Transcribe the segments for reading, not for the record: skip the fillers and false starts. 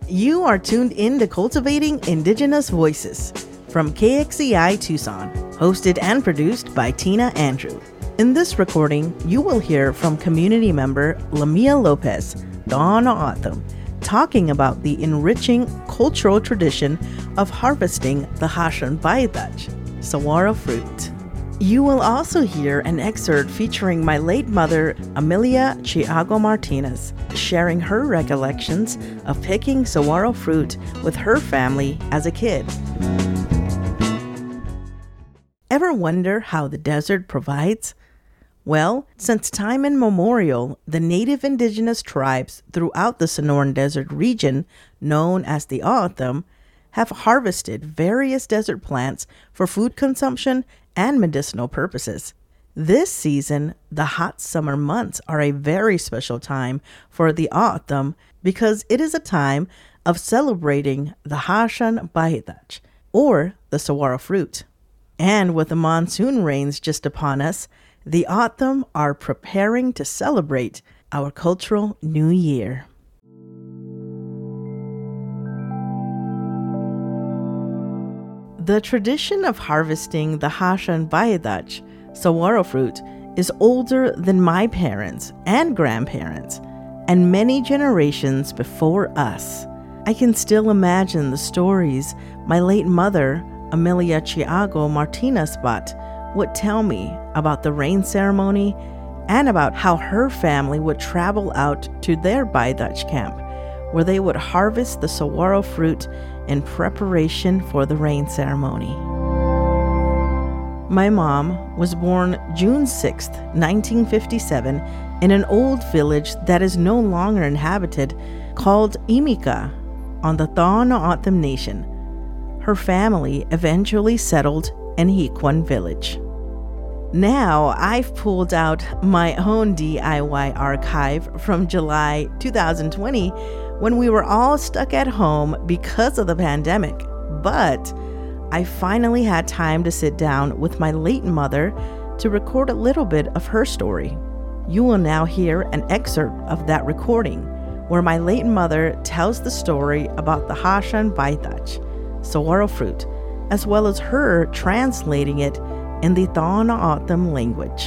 You are tuned in to Cultivating Indigenous Voices from KXCI Tucson, hosted and produced by Tina Andrew. In this recording, you will hear from community member Lamia Lopez, Dawn Autumn, talking about the enriching cultural tradition of harvesting the Hashan Baidach, saguaro fruit. You will also hear an excerpt featuring my late mother, Amelia Chiago Martinez, sharing her recollections of picking saguaro fruit with her family as a kid. Ever wonder how the desert provides? Well, since time immemorial, the native indigenous tribes throughout the Sonoran Desert region, known as the O'odham, have harvested various desert plants for food consumption and medicinal purposes. This season, the hot summer months are a very special time for the O'odham because it is a time of celebrating the Hashan Baidach, or the saguaro fruit. And with the monsoon rains just upon us, the O'odham are preparing to celebrate our cultural new year. The tradition of harvesting the Hashan Baidach, saguaro fruit, is older than my parents and grandparents, and many generations before us. I can still imagine the stories my late mother, Amelia Chiago Martinez would tell me about the rain ceremony and about how her family would travel out to their Baidach camp, where they would harvest the saguaro fruit in preparation for the rain ceremony. My mom was born June 6, 1957, in an old village that is no longer inhabited called Imika on the O'odham Nation. Her family eventually settled in Hikwan village. Now, I've pulled out my own DIY archive from July 2020 when we were all stuck at home because of the pandemic, but I finally had time to sit down with my late mother to record a little bit of her story. You will now hear an excerpt of that recording where my late mother tells the story about the Hashan Baidach, saguaro fruit, as well as her translating it in the O'odham language.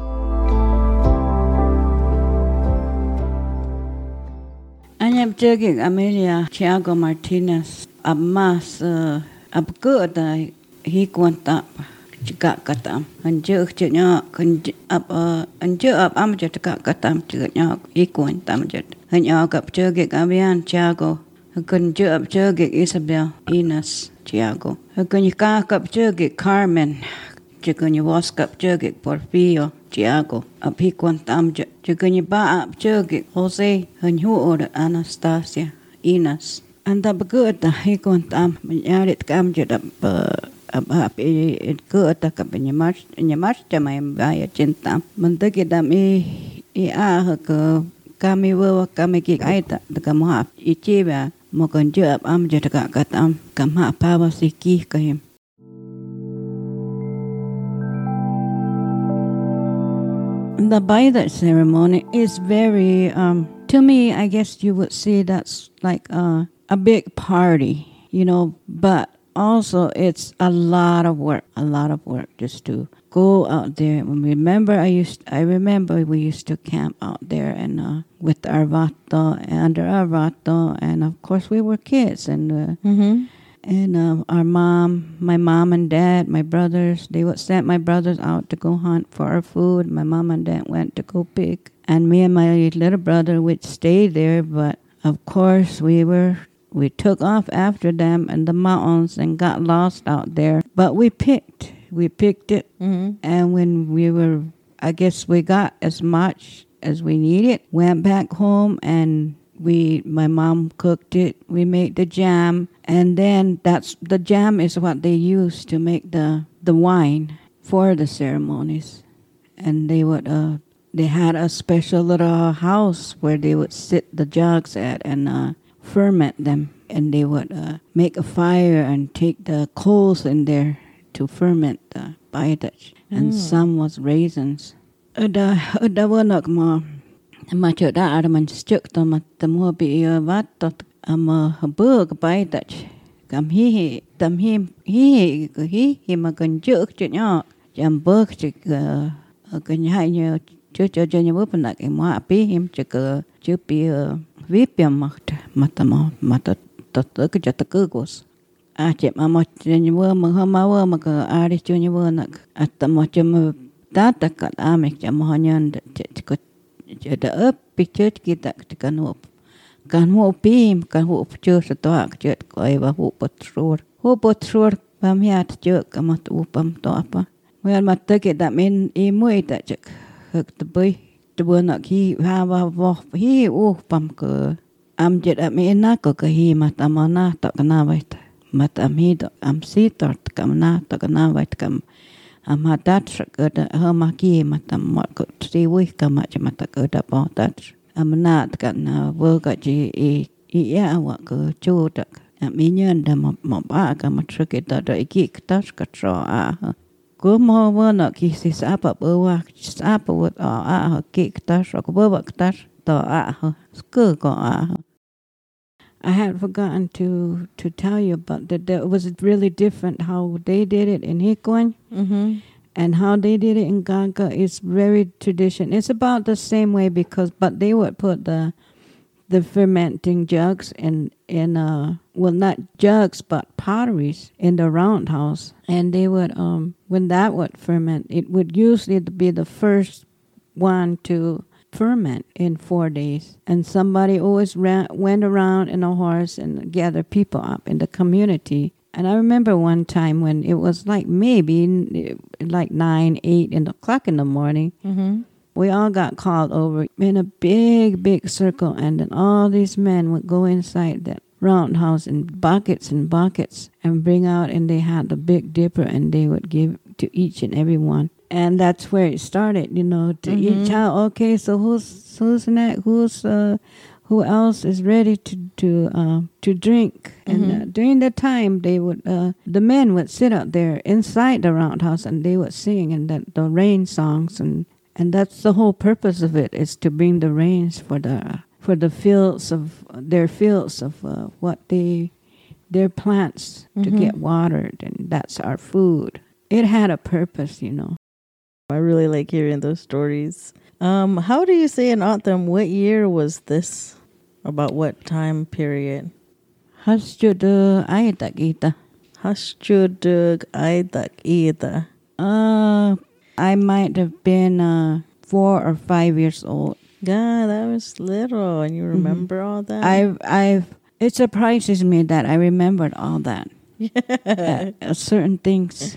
I'm Jagig Amelia Chiago Martinez. Amas abgurda higuantap chikakatam. Anjuk chnya anjuk amjat kakatam chnya higuantam jet. Hanya kap Jagig Avian Chiago. Kunjuk Jagig Isabel Ines Chiago. Kunyaka kap Jagig Carmen. Chikunya waskap Jagig Porfio Chiago. Higuantam jet. Chikunya ba up Jagig Jose Hanyu or Anastasia Ines. And the good higuantam yarit kamjet up it good a cup in your march to my via chintam. Montakidam kami will kami aita the kamhap ichiva mokonjub amjetakatam kamha power siki kahim. The Baidach ceremony is very to me, I guess you would say that's like a big party, but also it's a lot of work just to go out there. I remember we used to camp out there and with our vato, under our vato, and of course we were kids and our my mom and dad, my brothers, they would send my brothers out to go hunt for our food. My mom and dad went to go pick, and me and my little brother would stay there, but of course we took off after them in the mountains and got lost out there. But we picked it. And when I guess we got as much as we needed, went back home and my mom cooked it. We made the jam. And then the jam is what they use to make the wine for the ceremonies. And they had a special little house where they would sit the jugs at and ferment them, and they would make a fire and take the coals in there to ferment the Baidach, and some was raisins. Ada wanak ma macho da ada man stuk to mat mo bi vat a book by that. Come he mà cần trước chuyện nhỏ chăm bước chỉ cần hai nhớ cho như bữa bên cái mà bí him chỉ cái chứ bí viết biếng mà ta cái cho ta cứ cố chị mà như bữa mà hôm mà cái đi cho như bữa nè ta mà cho mà ta cái mình cho mà nhân chỉ đỡ bí chết kita kan ho pim kan ho chưa sa to chết coi và ho potror pam hiat chưa kamat upam to apa well mà tới cái đã men muối đã chắc hực tập bơi tập bơi nọ khi ha va hi pam cơ am chết am na có cái hi mà tam na ta kana vậy mà tam hi đó am si tort kam na ta kana vậy kam am hadat cái đó mà kia mà tam mọi cái tri vui kam mà cho mà ta cái đó bỏ ta am na kan vừa cái gì ya wa cái chu đó mi nhân da mo ba ka ma trke da da ki ktas ka tra ko mo wa na ki si sa pa wa ki ktas ko ba ktas to sku ko I had forgotten to tell you about that. It was really different how they did it in Hikwan, and how they did it in Gaga is very tradition. It's about the same way but they would put the fermenting jugs in well, not jugs but potteries in the roundhouse, and they would when that would ferment, it would usually be the first one to ferment in 4 days, and somebody always went around in a horse and gathered people up in the community. And I remember one time when it was like maybe like 9, 8 o'clock in the morning. We all got called over in a big circle, and then all these men would go inside that roundhouse in buckets and bring out, and they had the Big Dipper, and they would give to each and every one. And that's where it started, to each out. Okay, so who's next? Who else is ready to drink? And during the time, they would the men would sit out there inside the roundhouse, and they would sing and the rain songs, and that's the whole purpose of it, is to bring the rains for the fields of what their plants to get watered, and that's our food. It had a purpose, I really like hearing those stories. How do you say in Autumn, what year was this? About what time period? Hasjud aidak ita. Hasjud aidak ita. I might have been 4 or 5 years old. God, I was little, and you remember all that? It surprises me that I remembered all that. Yeah. Certain things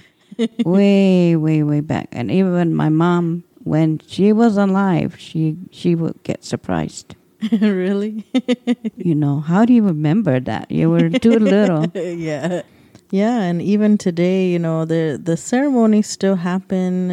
way back. And even my mom, when she was alive, she would get surprised. Really? How do you remember that? You were too little. Yeah. Yeah, and even today, the ceremonies still happen.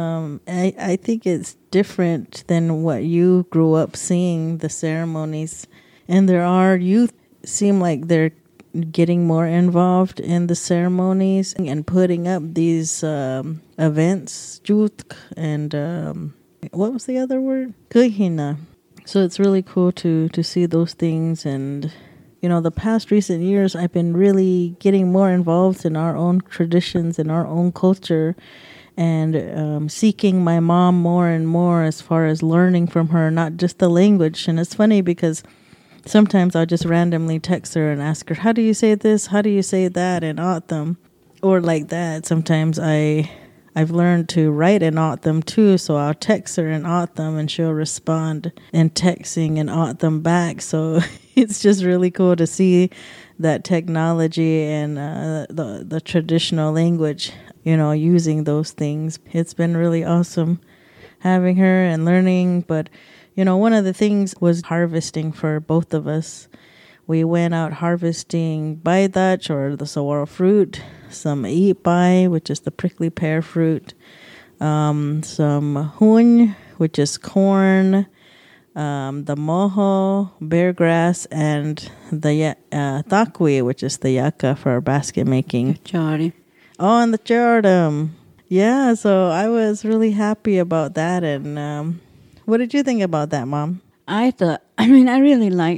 I think it's different than what you grew up seeing, the ceremonies. And there are youth seem like they're getting more involved in the ceremonies and putting up these events, jutk, and what was the other word? Kuhina. So it's really cool to see those things. And the past recent years, I've been really getting more involved in our own traditions and our own culture, and seeking my mom more and more as far as learning from her, not just the language. And it's funny because sometimes I'll just randomly text her and ask her, how do you say this? How do you say that in Autumn? Or like that. Sometimes I've learned to write in Autumn too, so I'll text her in Autumn and she'll respond in texting in Autumn back. So it's just really cool to see that technology and the traditional language, using those things. It's been really awesome having her and learning. But one of the things was harvesting for both of us. We went out harvesting baidach, or the saguaro fruit, some ipai, which is the prickly pear fruit, some huñ, which is corn, the mojo, bear grass, and the takwi, which is the yucca for basket making. Chari. Oh, and the chardam. Yeah, so I was really happy about that. And what did you think about that, Mom? I really liked it.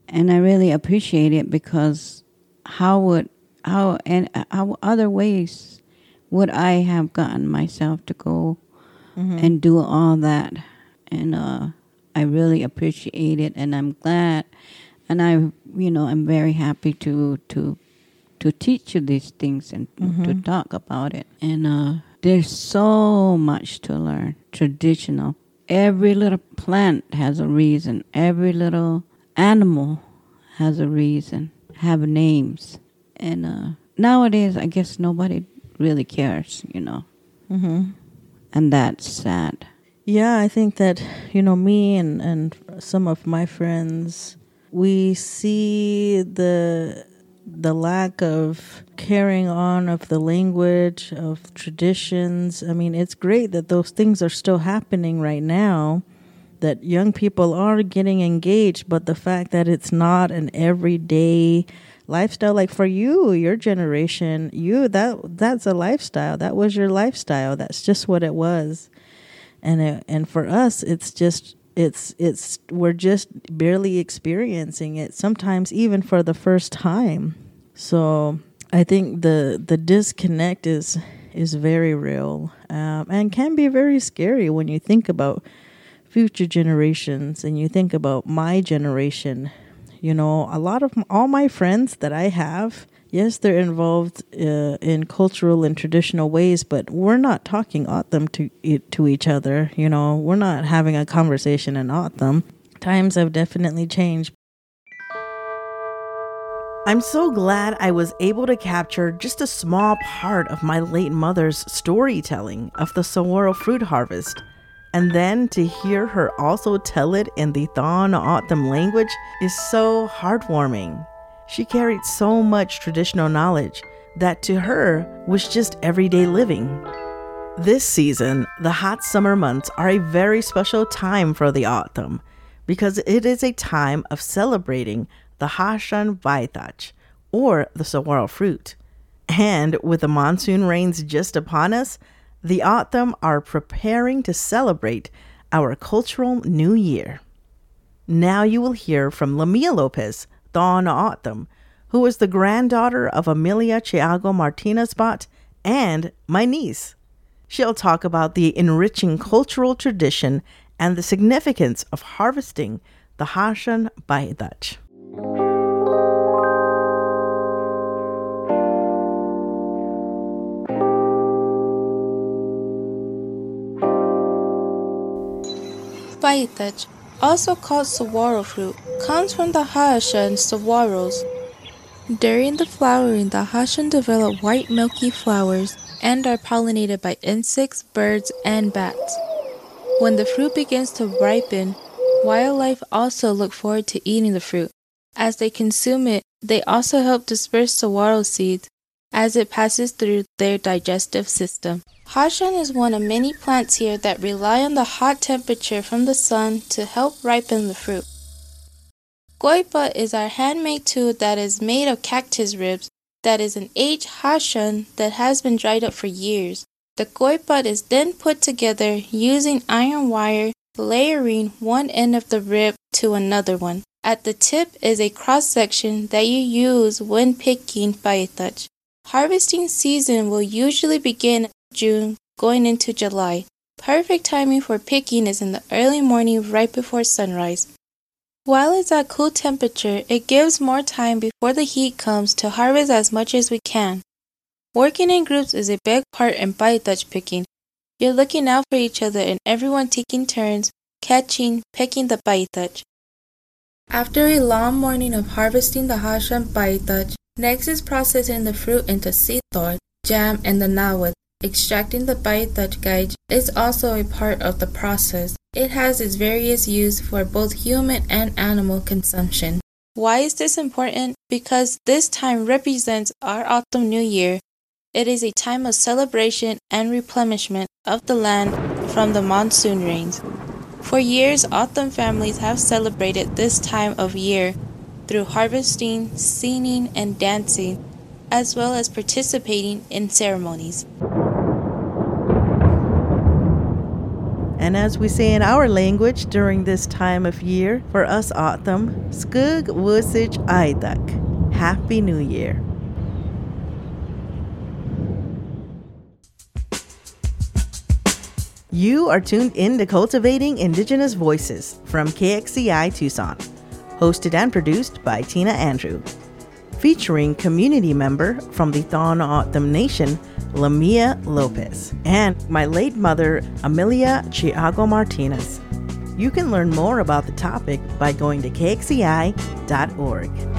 And I really appreciate it because how other ways would I have gotten myself to go and do all that? And I really appreciate it, and I'm glad, and I'm very happy to teach you these things and to talk about it. And there's so much to learn. Traditional. Every little plant has a reason. Every little animal has a reason. Have names. And nowadays, I guess nobody really cares, And that's sad. Yeah, I think that, me and some of my friends, we see the lack of carrying on of the language, of traditions. I mean, it's great that those things are still happening right now, that young people are getting engaged, but the fact that it's not an everyday lifestyle, like for you, your generation, that's a lifestyle. That was your lifestyle. That's just what it was. And for us, we're just barely experiencing it, sometimes even for the first time. So I think the disconnect is very real, and can be very scary when you think about future generations and you think about my generation. All my friends that I have, yes, they're involved in cultural and traditional ways, but we're not talking O'odham to each other. We're not having a conversation in O'odham. Times have definitely changed. I'm so glad I was able to capture just a small part of my late mother's storytelling of the saguaro fruit harvest. And then to hear her also tell it in the Tohono O'odham language is so heartwarming. She carried so much traditional knowledge that to her was just everyday living. This season, the hot summer months are a very special time for the O'odham because it is a time of celebrating the Hashan Baitach, or the saguaro fruit. And with the monsoon rains just upon us, the O'odham are preparing to celebrate our cultural new year. Now you will hear from Lamia Lopez, Tohono O'odham, who is the granddaughter of Amelia Thiago Martinez Bot and my niece. She'll talk about the enriching cultural tradition and the significance of harvesting the Hashan Baitach. Baitach, also called saguaro fruit, comes from the Hashan saguaros. During the flowering, the Hashan develop white milky flowers and are pollinated by insects, birds, and bats. When the fruit begins to ripen, wildlife also look forward to eating the fruit. As they consume it, they also help disperse saguaro seeds as it passes through their digestive system. Hashan is one of many plants here that rely on the hot temperature from the sun to help ripen the fruit. Goipa is our handmade tool that is made of cactus ribs that is an aged Hashan that has been dried up for years. The goipa is then put together using iron wire, layering one end of the rib to another one. At the tip is a cross-section that you use when picking baitach. Harvesting season will usually begin in June, going into July. Perfect timing for picking is in the early morning right before sunrise. While it's at cool temperature, it gives more time before the heat comes to harvest as much as we can. Working in groups is a big part in baitach picking. You're looking out for each other and everyone taking turns, catching, picking the baitach. After a long morning of harvesting the Hashan baitach, next is processing the fruit into sithor, jam, and the nawat. Extracting the baitach gauge is also a part of the process. It has its various use for both human and animal consumption. Why is this important? Because this time represents our autumn new year. It is a time of celebration and replenishment of the land from the monsoon rains. For years, O'odham families have celebrated this time of year through harvesting, singing, and dancing, as well as participating in ceremonies. And as we say in our language during this time of year, for us autumn, Skug Wusich Aidak. Happy New Year. You are tuned in to Cultivating Indigenous Voices from KXCI Tucson, hosted and produced by Tina Andrew, featuring community member from the Tohono O'odham Nation, Lamia Lopez, and my late mother, Amelia Chiago Martinez. You can learn more about the topic by going to kxci.org.